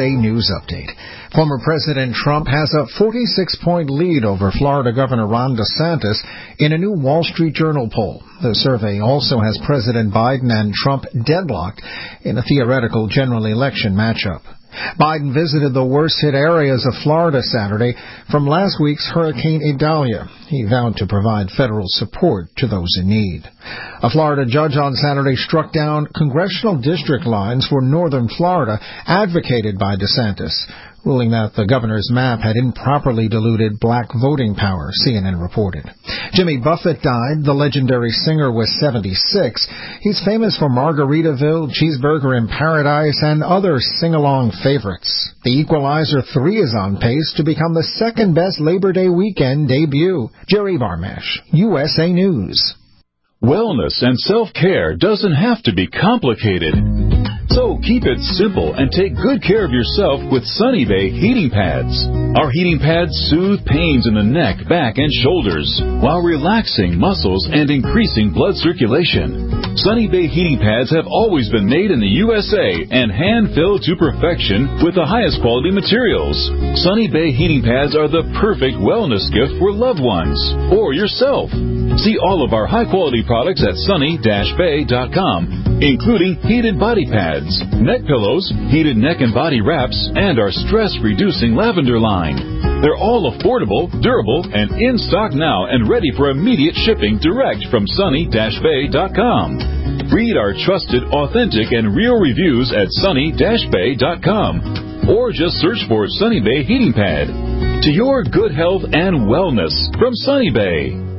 USA News Update. Former President Trump has a 46-point lead over Florida Governor Ron DeSantis in a new Wall Street Journal poll. The survey also has President Biden and Trump deadlocked in a theoretical general election matchup. Biden visited the worst-hit areas of Florida Saturday from last week's Hurricane Idalia. He vowed to provide federal support to those in need. A Florida judge on Saturday struck down congressional district lines for northern Florida advocated by DeSantis, ruling that the governor's map had improperly diluted black voting power, CNN reported. Jimmy Buffett died. The legendary singer was 76. He's famous for Margaritaville, Cheeseburger in Paradise, and other sing-along favorites. The Equalizer 3 is on pace to become the second-best Labor Day weekend debut. Jerry Barmash, USA News. Wellness and self-care doesn't have to be complicated. So keep it simple and take good care of yourself with Sunny Bay heating pads. Our heating pads soothe pains in the neck, back, and shoulders while relaxing muscles and increasing blood circulation. Sunny Bay heating pads have always been made in the USA and hand-filled to perfection with the highest quality materials. Sunny Bay heating pads are the perfect wellness gift for loved ones or yourself. See all of our high-quality products at sunny-bay.com, including heated body pads, neck pillows, heated neck and body wraps, and our stress-reducing lavender line. They're all affordable, durable, and in stock now and ready for immediate shipping direct from sunny-bay.com. Read our trusted, authentic, and real reviews at sunny-bay.com, or just search for Sunny Bay Heating Pad. To your good health and wellness from Sunny Bay.